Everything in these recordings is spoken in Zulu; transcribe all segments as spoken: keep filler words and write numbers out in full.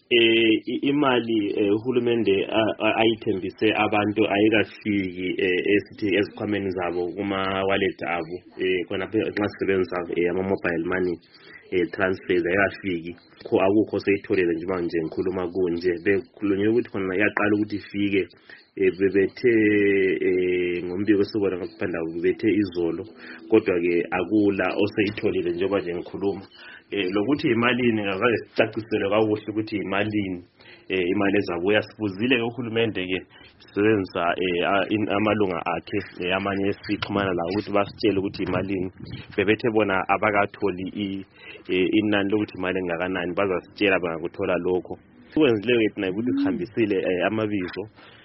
eh imali uhulumende ayithembise abantu ayikafiki esithi ezikhwameni zabo kuma wallet abo eh khona nxa sisebenzisa ama mobile money eh transfers ayafiki kho akukho seyitholele nje manje ngikhuluma kunje bekhulunywe ukuthi khona yaqala ukuthi ifike bebethe eh ngombiko sobona ngokuphanda bethe izolo kodwa ke akula oseyitholile njengoba nje ngikhuluma eh lokuthi imalini ngakaze sicacisele kakuhle ukuthi imalini eh imali ezabuya sibuzile ke uhulumende ke sisebenzisa eh amalunga akhe amanye sixhumana la ukuthi basitshele ukuthi imalini bebethe bona abakatholi inani lokuthi imali engakanani bazasitshela bangakuthola lokho ukwenzileyo ethi ukuthi sihambisile amabizo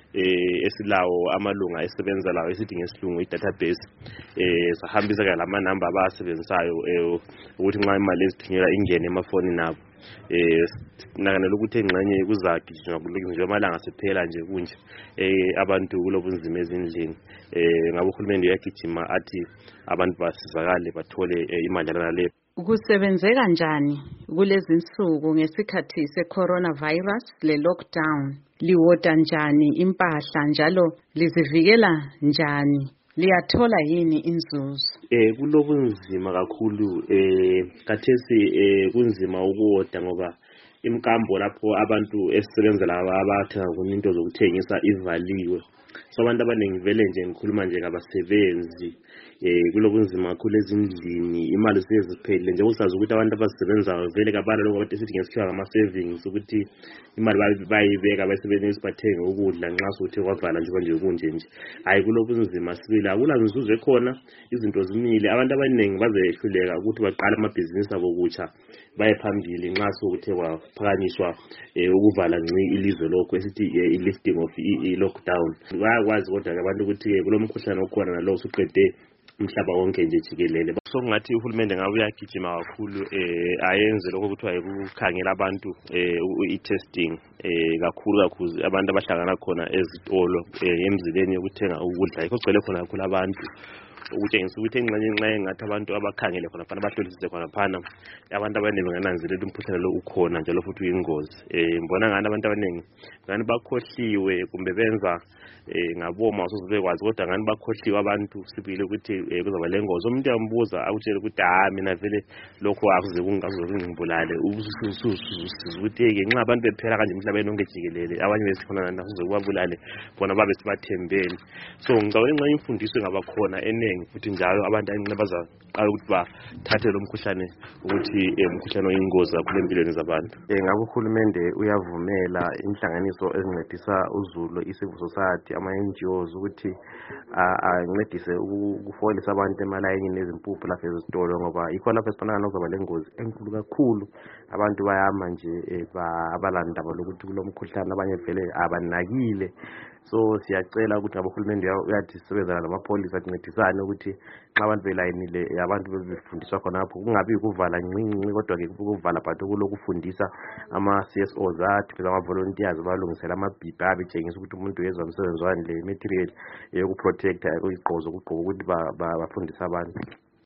eh esilawo amalunga esebenza lawo esithi ngesilungu i-database eh sahambisa ke lama number abasebenzayo ukuthi nxa imali ezithunyelwa ingene emafonini nabo eh nakanele ukuthi engxenye kuzagijwa nje amalanga siphela nje kunje eh abantu kulobunzima ezindlini eh ngabe uhulumende uyagijima athi abantu basizakale bathole imali yalaleyo. Kusebenze kanjani kulezi insuku ngesikhathi se-coronavirus le-lockdown? Liwoda njani impahla njalo lizivikela njani? Liyathola yini inzuzo? Eh kulobunzima kakhulu eh kathesi eh kunzima ukuwoda ngoba imkambo lapho abantu esisebenza laba abathenga kuninto zokuthengisa ivaliwe. So abantu abaningi vele nje ngikhuluma nje ngabasebenzi eh kulobunzima kakhulu ezindlini imali seziphelile nje usazi ukuthi abantu abasebenzayo vele kabala lokho abantu esithi ngesikhiwa ngama savings ukuthi imali bayibeka bayisebenzisa bathenga ukudla nxa sokuthi kwavala nje konje kunje nje hayi kulobunzima sibili akula nzuzo ekhona izinto zimile abantu abaningi bazehluleka ukuthi baqala amabhizinisi abo kutsha baye phambili nxa sokuthi kwaphakanyiswa ukuvala ngci ilizwe lokho esithi i lifting of i lockdown bayakwazi kodwa abantu ukuthi kulomkhuhlane okhona nalowo usuqede umhlaba wonke nje jikelele so ngathi uhulumende ngabe uyagijima kakhulu eh ayenze lokho ukuthi ayekukhangela abantu eh i-testing eh kakhulu kakhulu abantu abahlangana khona ezitolo emzileni yokuthenga ukudla yikho gcwele khona kakhulu abantu ukutshengisa ukuthi engxenye nxa engathi abantu abakhangele khona phana bahlolisise khona phana abantu abaningi bangananzelela umkhuhlane lo ukhona njalo futhi uyingozi eh mbona ngani abantu abaningi ngani bakhohliwe kumbe benza eh ngaboma usuzibekwazi kodwa ngani bakhohliwe abantu sibile ukuthi kuzaba lengozi umuntu uyambuza akutshela ukuthi ha mina vele lokho akuze kungazokungibulale ukuthi ke nxa abantu bephela kanje emhlabeni onke jikelele abanye besikhona nakuze kubabulale bona babe sibathembeni so ngicabanga nxa imfundiso ngabakhona enengi futhi njalo abantu abanqabaza qala ukuthi bathathe lo mkhuhlane ukuthi umkhuhlane oyingozi kakhulu empilweni zabantu eh ngabe uhulumende uyavumela inhlanganiso ezincedisa uzulu i-civil society ama-N G Os ukuthi ancedise ukufolisa abantu emalayini nezimpuphu lapha ezitolo ngoba yikho lapho esibona ngokuzaba lengozi enkulu kakhulu abantu bayama nje abalandaba lokuthi kulomkhuhlane abanye vele abanakile so siyacela ukuthi abahulumende uyathi sisebenzana lamapholisa ancedisane ukuthi nxa abantu belayinile abantu befundiswa khona lapho kungabi ukuvala ncinci kodwa ke ukuvala phatho kulokufundisa ama-C S Os athi phela ama-volunteers balungisela amabhibha abetshengisa ukuthi umuntu uyezwa umsebenzi wani le material yokuprotecta kuyigqozo ukugqoka ukuthi bafundisa abantu.